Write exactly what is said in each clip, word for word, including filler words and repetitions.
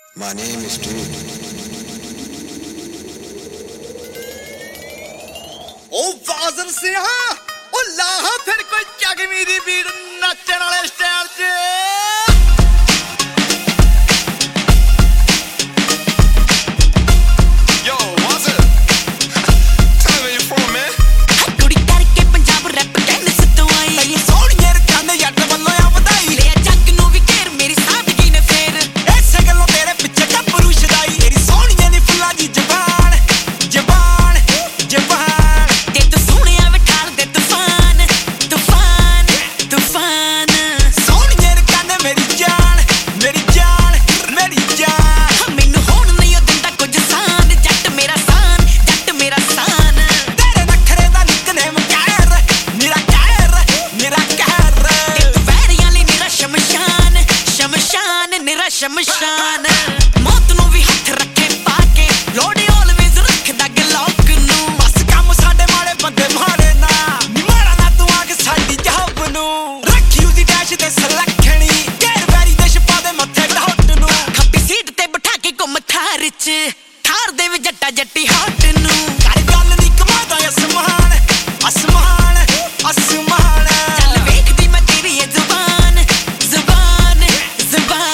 My name is Dude. ओ बाज़र सिंह ओ लाहा फिर कोई जगमी दी बीड़ नचण वाले स्टाइल च शमशान मौत नूं भी हथ रखे पाके लोड़े ऑलवेज रखदा गलॉक नूं बस काम साडे माड़े बंदे माड़े ना नी माड़ा ना तू आके साडी जहाब नूं रखी उदी डैश ते सलखणी गैर वैरी देश पा दे मथे डॉट नूं खप्पी सीट ते बिठा के घुम थार च थार दे वे जट्टा जट्टी हॉट नूं कर गल नी कमादा असमान असमान असमान चल वेखदी मैं तेरी ये जुबान जुबान जुबान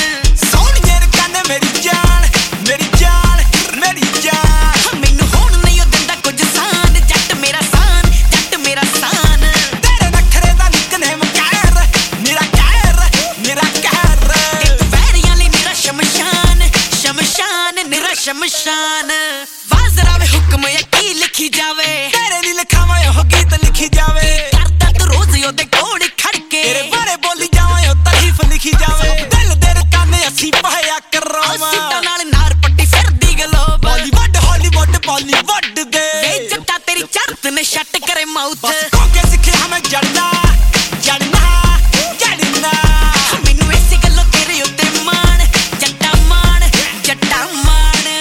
शमशान वाजरा वे हुक्म या की लिखी जावे तेरे ली लिखावा यो गीत लिखी जावे करता तो रोज यो दे कोड़े खड़के तेरे बारे बोली जावा यो तारीफ लिखी जावे दिल दे काने असी पाया करावा सीटा नाल नार पट्टी फिर दी ग्लोब बॉलीवुड हॉलीवुड बॉलीवुड दे वे जट्टा तेरी चरत ने शट करे माउथ बस कोके सिखे हमें जड़ना जड़ना जड़ना मेनू ऐसी गल्लो तेरे उत्ते मान जट्टा मान जट्टा मान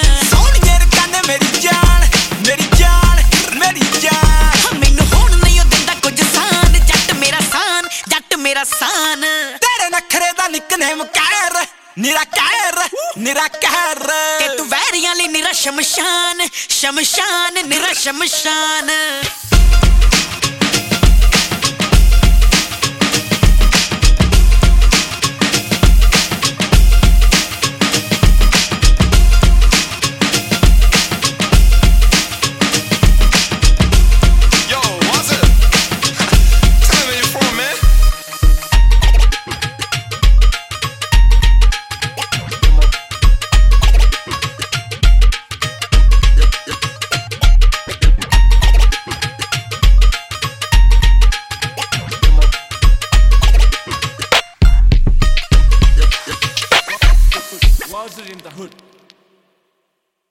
सान तेरे नखरे दा निकनेम कहर निरा कहर निरा कहर के तू वैरियां ली निरा शमशान शमशान निरा शमशान।